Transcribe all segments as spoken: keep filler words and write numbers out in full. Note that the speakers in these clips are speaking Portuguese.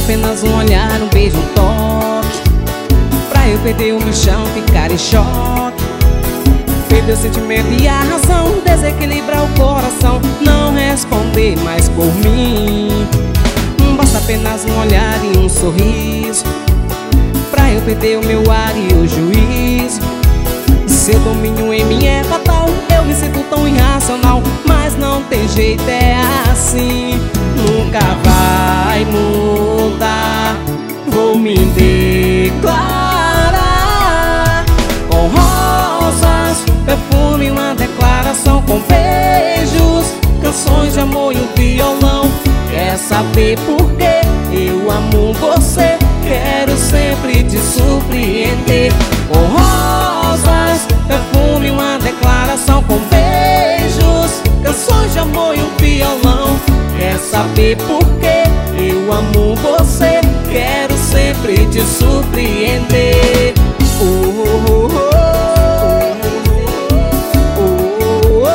apenas um olhar, um beijo, um toque, pra eu perder o meu chão, ficar em choque. Perder o sentimento e a razão, desequilibrar o coração, não responder mais por mim. Basta apenas um olhar e um sorriso, pra eu perder o meu ar e o juízo. Seu domínio em mim é fatal, eu me sinto tão irracional, mas não tem jeito, é assim. Nunca vai mudar, vou me declarar com rosas, perfume, uma declaração com beijos, canções de amor e um violão. Quer saber por quê? Eu amo você, quero sempre te surpreender. Com rosas, perfume, uma declaração com beijos, canções de amor e um violão. Quer saber por quê? Eu amo você, quero sempre te surpreender. Oh, oh, oh, oh,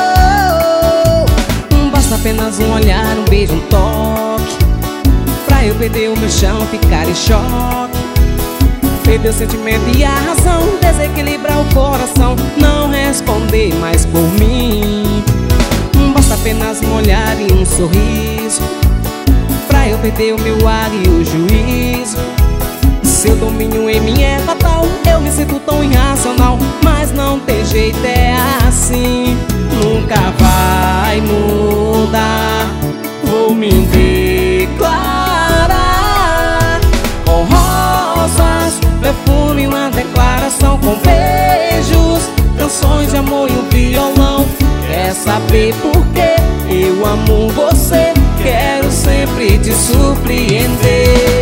oh, oh. Basta apenas um olhar, um beijo, um toque, pra eu perder o meu chão, ficar em choque. Perder o sentimento e a razão, desequilibrar o coração, não responder mais por mim. Basta apenas um olhar e um sorriso, pra eu perder o meu ar e o juízo. Seu domínio em mim é fatal, eu me sinto tão irracional, mas não tem jeito, é assim. Nunca vai mudar, vou me declarar com rosas, perfume, uma declaração com beijos, canções de amor e um violão. Quer saber por quê? Eu amo você, quero sempre te surpreender.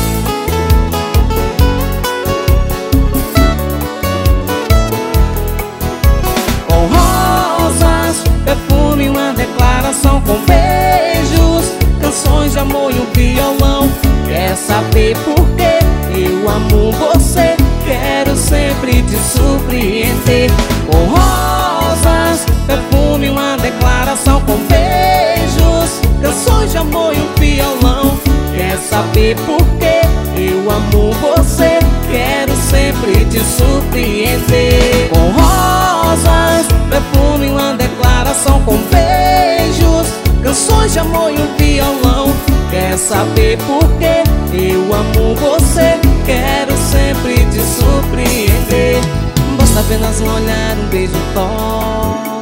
Com rosas, perfume, uma declaração com beijos, canções de amor e um violão. Quer saber por quê? Eu amo você, quero sempre te surpreender. Com rosas, perfume, uma declaração com beijos, canções de amor e um violão. Quer saber por quê? Eu amo você, quero sempre te surpreender. Com rosas, perfume, uma declaração com beijos, canções de amor e um violão. Quer saber por quê? Eu amo você, quero sempre te surpreender. Basta apenas um olhar, um beijo, um toque,